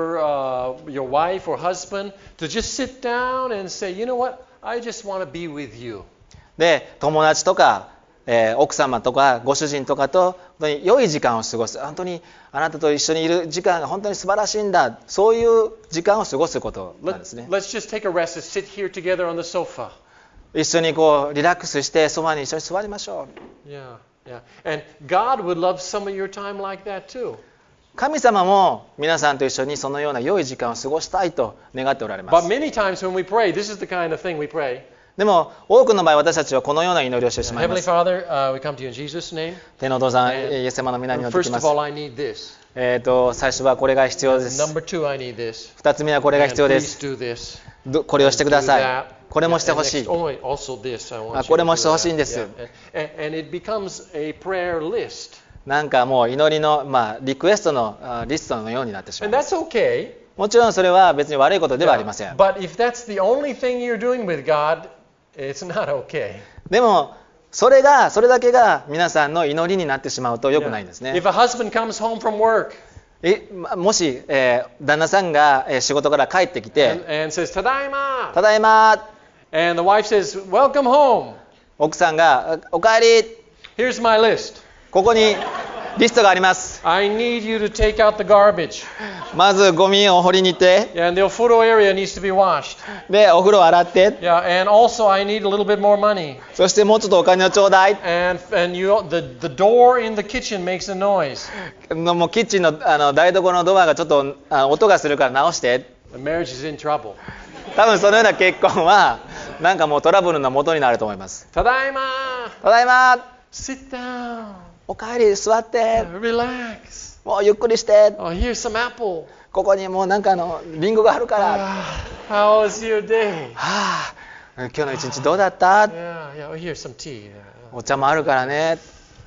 your wife or husband, to just sit down and say, you know what, I just want to be with you. で、友達とか、奥様とかご主人とかと本当に良い時間を過ごす。本当にあなたと一緒にいる時間が本当に素晴らしいんだ。そういう時間を過ごすことなんですね。 Let's just take a rest and sit here together on the sofa. 一緒にこうリラックスしてソファに一緒に座りましょう。 Yeah, yeah. And God would love some of your time like that too. 神様も皆さんと一緒にそのような良い時間を過ごしたいと願っておられま But す。 many times when we pray, this is the kind of thing we pray. でも多くの場合私たちはこのような祈りをしてしまいま Heavenly す。 Father, we come to you in Jesus' name. 天のお父さん、 And イエス様の皆によってき First ま of す。 all, I need this. 最初はこれが必要です。 Number two, I need this. 二つ目はこれが And 必要で please す。 do this. これをしてくだ Do さ that. い。これもして And ほし next, い。 oh, wait, also this. I want you これ to も do してほしいん that. です。 Yeah. And it becomes a prayer list. なんかもう祈りの、リクエストのリストのようになってしまい And ます that's okay. もちろんそれは別に悪いことではありません。 But if that's the only thing you're doing with God, it's not okay. でもそれだけが皆さんの祈りになってしまうと良くないんですね。 If a husband comes home from work もし、旦那さんが仕事から帰ってきて and says, Tadaima! ただいま、 And the wife says, Welcome home. 奥さんがおかえり、 Here's my list. ここにリストがあります。 I need you to take out the garbage. まずゴミを掘りに行って、 Yeah, and the ofuro area needs to be washed. でお風呂洗って、 Yeah, and also I need a little bit more money. そしてもうちょっとお金をちょうだい。 And the door in the kitchen makes a noise. もうキッチンの台所のドアがちょっと音がするから直して。 The marriage is in trouble. 多分そのような結婚はなんかもうトラブルの元になると思います。 Tadaima! ただいま、 Sit down. おかえり、座って、 Relax. もうゆっくりして、 Oh, here's some apple. ここにもうなんかリンゴがあるから。は How was your day? あ、今日の一日どうだった？ Yeah, here's some tea. お茶もあるからね。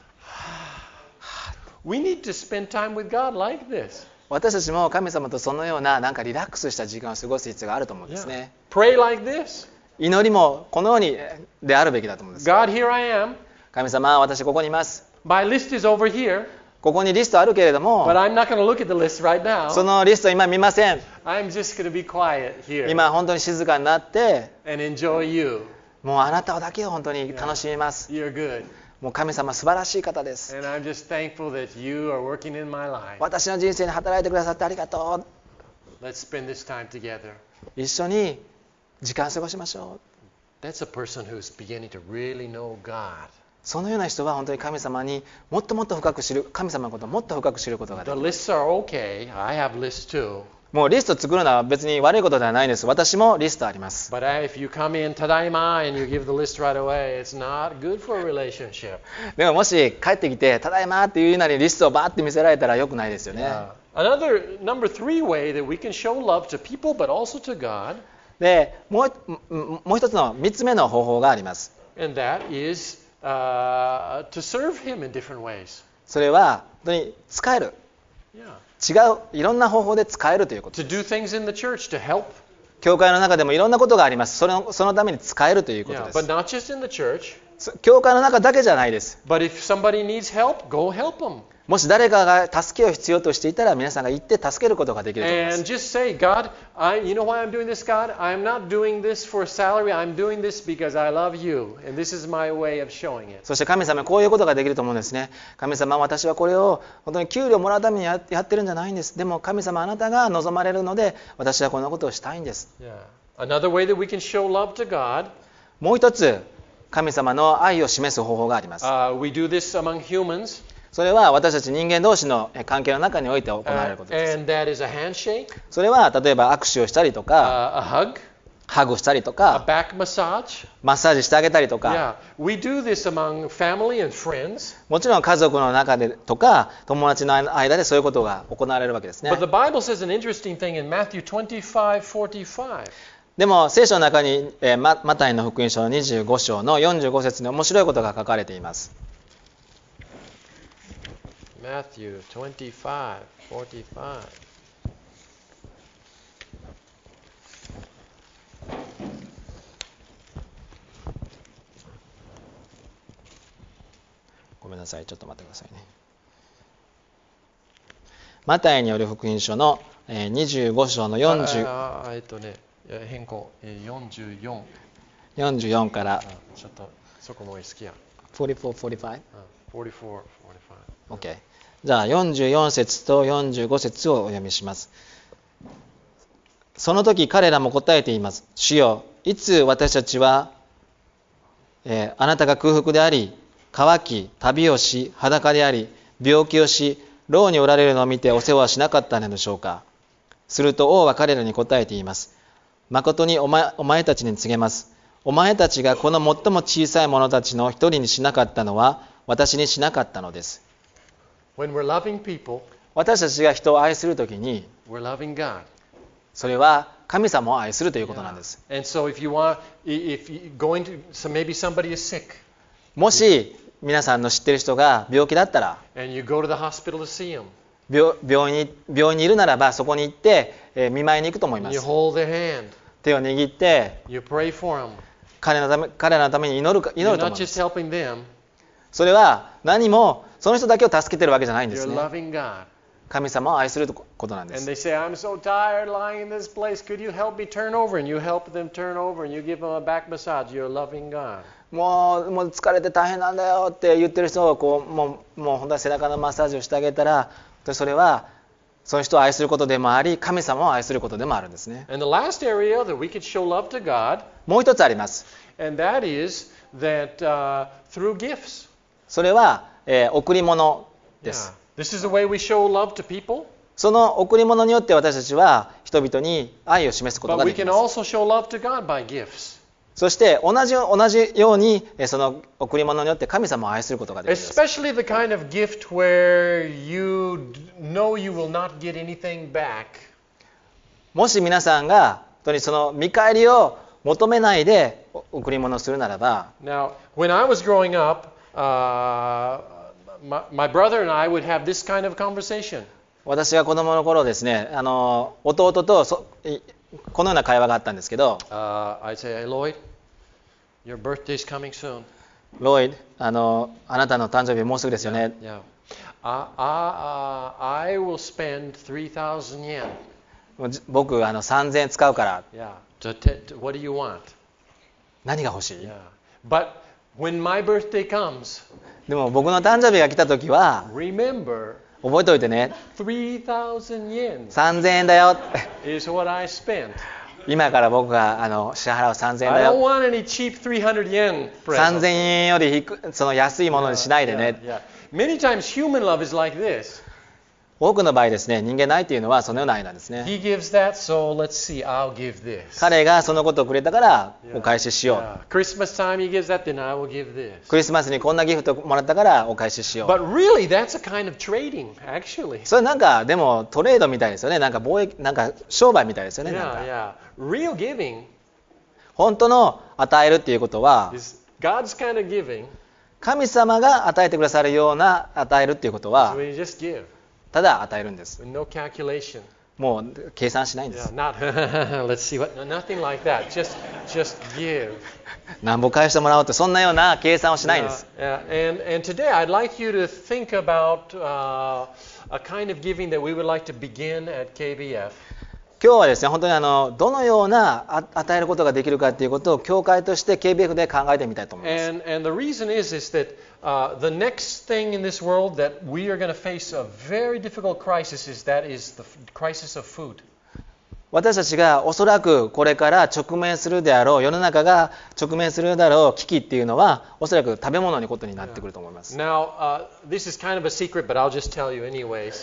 We need to spend time with God like this. 私たちも神様とそのようななんかリラックスした時間を過ごす必要があると思うんです Yeah. ね。 Pray like this. 祈りもこのようにであるべきだと思うんです。 God, here I am. 神様、私ここにいます。 My list is over here, ここにリストあるけれども、 but I'm not going to look at the list right そ now. のリスト今見ません。 I'm just going to be quiet here 今本当に静かになって、 and enjoy you. もうあなただけを本当に楽しみます。 You're good. もう神様素晴らしい方です。 And I'm just thankful that you are working in my life. 私の人生に働いてくださってありがと Let's spend this time together. う。一緒に時間過ごしましょう。 That's a person who's beginning to really know God. そのような人は本当に神様にもっともっと深く知る、神様のことをもっと深く知ることがで The きる。 lists are okay. I have lists too. もうリスト作るのは別に悪いことではないんです。私もリストあります。 But if you come in tadaima and you give the list right away, it's not good for a relationship. でももし帰ってきてただいまっていうなりリストをバーって見せられたら良くないですよね。 Another number 3 way that we can show love to people but also to God, でもう一つの3つ目の方法があります。 and that is to serve Him in different ways. それは本当に使える。 Yeah. 違ういろんな方法で使えるということ To do things in the church to help. 教会の中でもいろんなことがあります。そのために使えるということ Yeah, で but す。 not just in the church. 教会の中だけじゃないです。 But if somebody needs help, go help them. もし誰かが助けを必要としていたら皆さんが行って助けることができると思いま And す。 just say, God, you know why I'm doing this, God? I'm not doing this for salary. I'm doing this because I love you. And this is my way of showing it. そして神様こういうことができると思うんですね。神様、私はこれを本当に給料もらうためにやってるんじゃないんです。でも神様、あなたが望まれるので私はこんなことをしたいんです。 Yeah. Another way that we can show love to God, もう一つ神様の愛を示す方法があります。 we do this among humans, それは私たち人間同士の関係の中において行われることです。 and that is a handshake, それは例えば握手をしたりとか、 a hug, ハグしたりと a か、 back massage. マッサージしてあげたりとか、 Yeah, we do this among family and friends. もちろん家族の中でとか友達の間でそういうことが行われるわけですね。 But the Bible says an interesting thing in Matthew 25:45. でも聖書の中に、マタイの福音書の25章の45節に面白いことが書かれています。 Matthew 25:45. ごめんなさい、ちょっと待ってくださいね。マタイによる福音書の25章の変更44。 44からちょっとそこも好きや。 44、45? 44、45。 OK。じゃあ44節と45節をお読みします。その時彼らも答えています。主よ、いつ私たちは、あなたが空腹であり、渇き、旅をし、裸であり、病気をし、牢におられるのを見てお世話はしなかったのでしょうか。すると王は彼らに答えています。誠にお前たちに告げます。お前たちがこの最も小さい者たちの一人にしなかったのは、私にしなかったのです。 When we're loving people, 私たちが人を愛するときに、 we're loving God. それは神様を愛するということなんです。 And so if you going to, so maybe somebody is sick. もし皆さんの知っている人が病気だったら、 And you go to the hospital to see him. 病院にいるならばそこに行って、見舞いに行くと思いま You す。 hold their hand. 手を握って You pray for them. 彼らのために祈ると You're 思い not ま just す。 helping them. それは何もその人だけを助けてるわけじゃないんです You're ね。 loving God. 神様を愛することなんで And す。 they say, I'm so tired lying in this place. Could you help me turn over? And you help them turn over and you give them a back massage. You're loving God. もう疲れて大変なんだよって言ってる人をもう本当は背中のマッサージをしてあげたら、それはその人を愛することでもあり、神様を愛することでもあるんですね。 And the last area that we could show love to God, もう一つあります。 and that is that through gifts. それは、贈り物で Yeah. す。 This is the way we show love to people. その贈り物によって私たちは人々に愛を示すこと But が we でき can ます。 also show love to God by gifts. そして同じようにその贈り物によって神様を愛することができます。 Especially the kind of gift where you know you will not get anything back. もし皆さんが本当にその見返りを求めないで贈り物をするならば、 Now, when I was growing up, my brother and I would have this kind of conversation. 私が子供の頃ですね、弟とこのような会話があったんですけど、 I'd say, hey, Lloyd, your birthday's coming soon. ロイド、あなたの誕生日もうすぐですよね。 Yeah. I will spend 3,000 yen. 僕3000円使うから Yeah. What do you want? 何が欲しい？ Yeah. But when my birthday comes, でも僕の誕生日が来た時は remember, 覚えておいてね、 3,000 yen 3000円だよ。 is what I spent. 今から僕が支払う3000円 I だ don't よ。 want any cheap 300 yen 3000 present. 円よりその安いものにしないでね。 Yeah. Many times human love is like this. 多くの場合ですね、人間の愛というのはそのような愛なんですね。 He gives that, so let's see, I'll give this. 彼がそのことをくれたからお返ししよう。 Yeah. Christmas time he gives that, then I will give this. クリスマスにこんなギフトもらったからお返ししよう。 But really, that's a kind of trading, actually. それなんかでもトレードみたいですよね。なんかなんか商売みたいですよね。なんか Yeah, yeah. Real giving 本当の与えるっていうことは is God's kind of giving. 神様が与えてくださるような与えるっていうことは So we just give, ただ与えるんです。 with no calculation. もう計算しないんで Yeah, す。 not let's see what. No, nothing like that. Just give. 何ぼ返してもらおうってそんなような計算をしないんです。 And today I'd like you to think about a kind of giving that we would like to begin at KBF. 今日はですね、本当にどのような与えることができるかということを教会として KBF で考えてみたいと思います。 And the reason is that the next thing in this world that we are going to face a very difficult crisis is the crisis of food. 私たちがおそらくこれから直面するであろう、世の中が直面するであろう危機っていうのはおそらく食べ物のことになってくると思います。 Now, this is kind of a secret, but I'll just tell you anyways.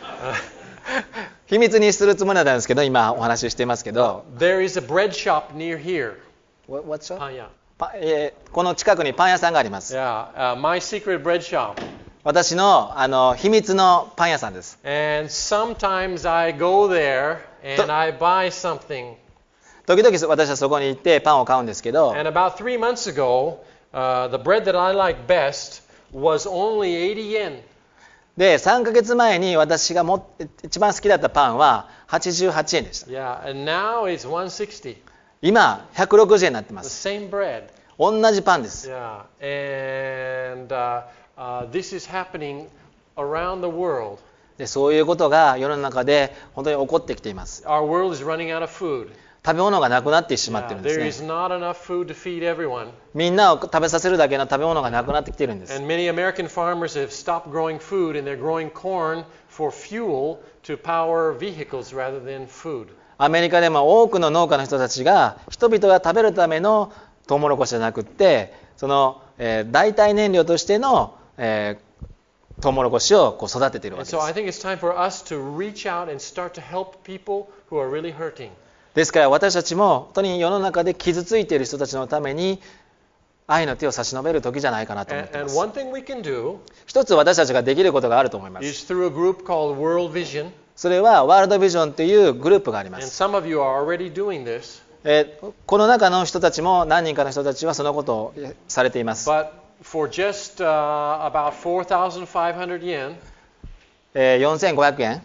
秘密にするつもりなんですけど、今お話ししていますけど、 There is a bread shop near here. What shop? パン屋。 この近くにパン屋さんがあります。 Yeah, my secret bread shop. 私の秘密のパン屋さんです。 And sometimes I go there and I buy something. 時々私はそこに行ってパンを買うんですけど、 And about 3 months ago, the bread that I like best was only 80 yen. で3ヶ月前に私が一番好きだったパンは88円でした。 Yeah, and now it's 160. 今160円になってま The す。 same bread. 同じパンです。 Yeah, and this is happening around the world. でそういうことが世の中で本当に起こってきています。 Our world is running out of food. 食べ物がなくなってしまって Yeah, るんです there ね。 is not enough food to feed everyone. みんなを食べさせるだけの食べ物がなくなってきてるんです。 And many American farmers have stopped growing food and they're growing corn for fuel to power vehicles rather than food. アメリカでも多くの農家の人たちが人々が食べるためのトウモロコシじゃなくってその、代替燃料としての、トウモロコシをこう育てているわ And けで so す。 I think it's time for us to reach out and start to help people who are really hurting. ですから私たちも本当に世の中で傷ついている人たちのために愛の手を差し伸べる時じゃないかなと思っていま And す。 one thing we can do 一つ私たちができることがあると思います。 is through a group called World Vision. それはワールドビジョンというグループがありま And す。 some of you are already doing this. この中の人たちも何人かの人たちはそのことをされています。 But for just about 4,500 yen 4500円、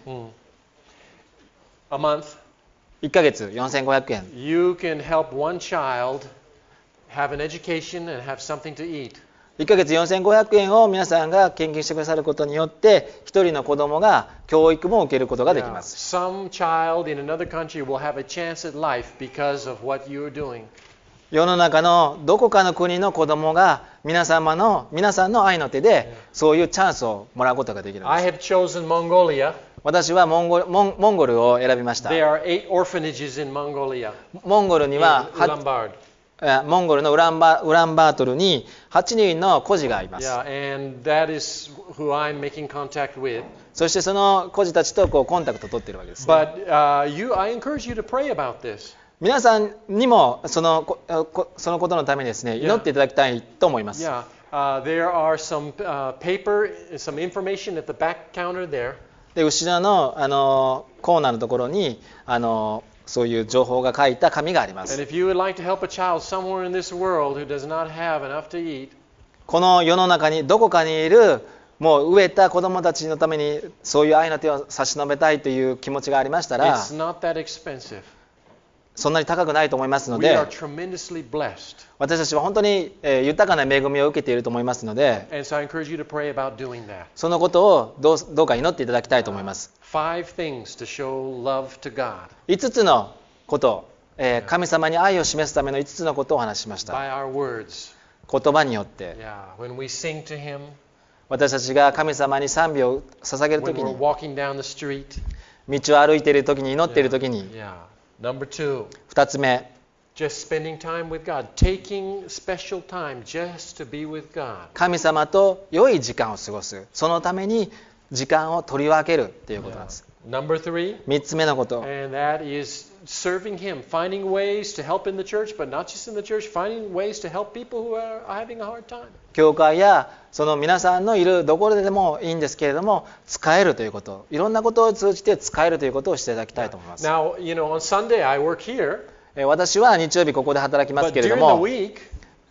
a month, 1ヶ月4500円。 you can help one child have an education and have something to eat. 1ヶ月4500円を皆さんが献金してくださることによって一人の子供が教育も受けることができ Yeah, ます。 some child in another country will have a chance at life because of what you're doing. 世の中のどこかの国の子供が皆さんの愛の手でそういうチャンスをもらうことができるん I です have chosen Mongolia. 私はモンゴルを選びました。 There are 8 orphanages in Mongolia. モンゴルに In は Ulaanbaatar. モンゴルのウランバートルに8人の孤児がいます。 Yeah, and that is who I'm making contact with. そしてその孤児たちとこうコンタクトを取っているわけです、ね。 But I encourage you to pray about this. 皆さんにもそのことのためにですね、祈っていただきたいと思います。 Yeah, there are some paper, some information at the back counter there. で後ろの、コーナーのところにそういう情報が書いた紙がありま And す。 if you would like to help a child somewhere in this world who does not have enough to eat, この世の中にどこかにいるもう飢えた子どもたちのためにそういう愛の手を差し伸べたいという気持ちがありましたら、 it's not that expensive. そんなに高くないと思いますの We で、 are tremendously blessed. 私たちは本当に豊かな恵みを受けていると思いますので、 And so I encourage you to pray about doing that. そのことをどうか祈っていただきたいと思います。 5 things to show love to God 5つのこと、神様に愛を示すための5つのことをお話ししました。 by our words. 言葉によって、 Yeah, when we sing to Him, 私たちが神様に賛美を捧げると when き we're に、 walking down the street. 道を歩いているときに、祈っているときに、 Yeah. Number 2, 2つ目、 just spending time with God, taking special time just to be with God. 神様と良い時間を過ごす、そのために時間を取り分けるということなんです。 Number 3, 3つ目のこと、 and that is serving Him, finding ways to help in the church, but not just in the church, finding ways to help people who are having a hard time. 教会やその皆さんのいるどころでもいいんですけれども、使えるということ、いろんなことを通じて使えるということをしていただきたいと思います。 Now, on Sunday I work here, 私は日曜日ここで働きます but けれど during も、 the week,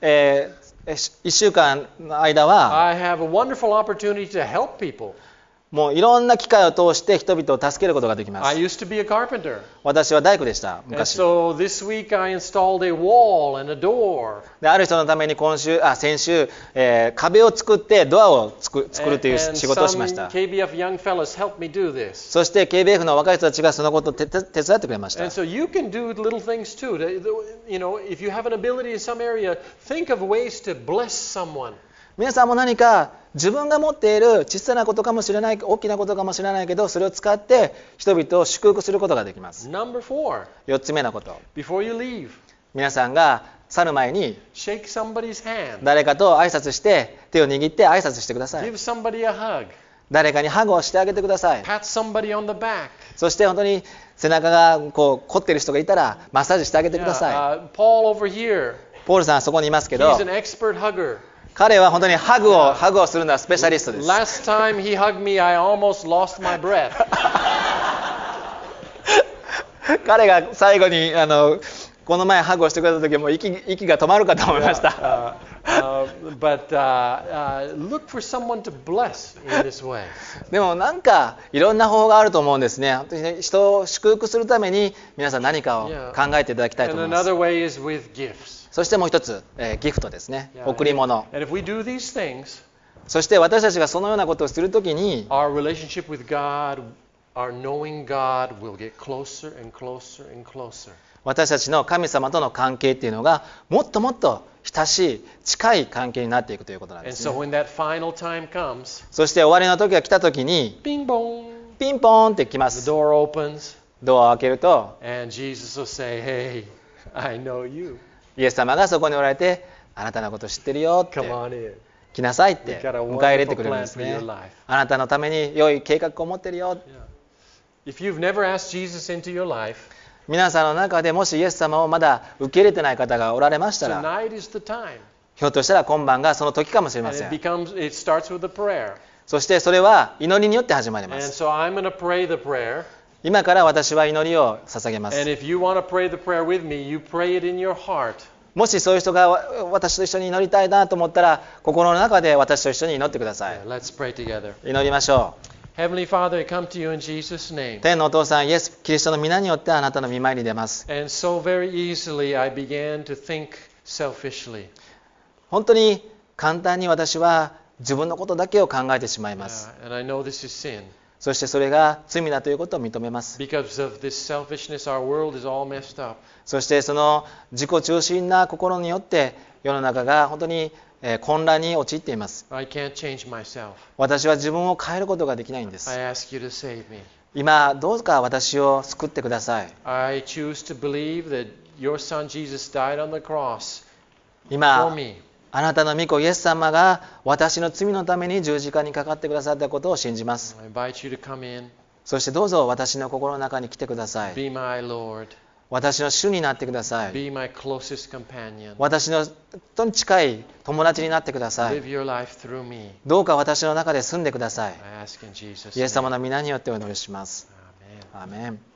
1週間の間は I have a wonderful opportunity to help people. もういろんな機会を通して人々を助けることができま I す。 used to be a carpenter. 私は大工でした、 And 昔。 so this week I installed a wall and a door. である人のために先週、壁を作ってドアを作るという And 仕事をしまし some た。 KBF young fellas helped me do this. そして KBF の若い人たちがそのことを手伝ってくれました And。so you can do little things too. If you have an ability in some area, think of ways to bless someone. 皆さんも何か自分が持っている小さなことかもしれない、大きなことかもしれないけど、それを使って人々を祝福することができます。 Number 4, 4つ目のこと、 before you leave, 皆さんが去る前に shake somebody's hand. 誰かと挨拶して手を握って挨拶してください。 Give somebody a hug. 誰かにハグをしてあげてください。 Pat somebody on the back. そして本当に背中がこう凝っている人がいたらマッサージしてあげてください。 Paul over here, ポールさんはそこにいますけど、 he's an expert hugger. 彼は本当にハグをするのはスペシャリストです。 Last time he hugged me, I almost lost my breath. 彼が最後にこの前ハグをしてくれた時も息が止まるかと思いました。 But look for someone to bless in this way. でもなんかいろんな方法があると思うんですね。本当にね、人を祝福するために皆さん何かを考えていただきたいと思います。 And another way is with gifts. そしてもう一つ、ギフトですね。贈り物。 And if we do these things, そして私たちがそのようなことをするときに、 our relationship with God, our knowing God will get closer and closer and closer. 私たちの神様との関係っていうのがもっともっと親しい近い関係になっていくということなんですね。 And so when that final time comes, そして終わりの時が来た時に bing bong, ピンポーンって来ま the す。 door opens, ドアを開けると and Jesus will say, hey, I know you. イエス様がそこにおられて、あなたのこと知ってるよって、 Come on in. 来なさいって We've got a 迎え入れて wonderful くれるん plan です for ね your。life. あなたのために良い計画を持ってるよ。 If you've never asked Jesus into your life, 皆さんの中でもしイエス様をまだ受け入れてない方がおられましたら、 tonight is the time. ひょっとしたら今晩がその時かもしれま And せ it ん。 starts with a prayer. そしてそれは祈りによって始まりま And す。 so I'm going to pray the prayer. 今から私は祈りを捧げま And す。 if you want to pray the prayer with me, you pray it in your heart. もしそういう人が私と一緒に祈りたいなと思ったら、心の中で私と一緒に祈ってください。 Let's pray together. 祈りましょう。 Heavenly Father, I come to you in Jesus' name. 天のお父さん、イエス・キリストの皆によってあなたの御前に出ます。 And so very easily I began to think selfishly. 本当に簡単に私は自分のことだけを考えてしまいます。 And I know this is sin. そしてそれが罪だということを認めます。 Because of this selfishness, our world is all messed up. そしてその自己中心な心によって世の中が本当に混乱に陥っています。 I can't change myself. 私は自分を変えることができないんで I す。 ask you to save me. 今どうか私を救ってください。 I choose to believe that your son Jesus died on the cross for 今 me. あなたの御子イエス様が私の罪のために十字架にかかってくださったことを信じます。 I invite you to come in. そしてどうぞ私の心の中に来てください。 Be my Lord. 私の主になってください。 Be my closest companion. 私の本当に近い友達になってください。 Live your life through me. どうか私の中で住んでください。 I ask in Jesus' イエス様 name. の皆によってお祈りします。 Amen. アーメン。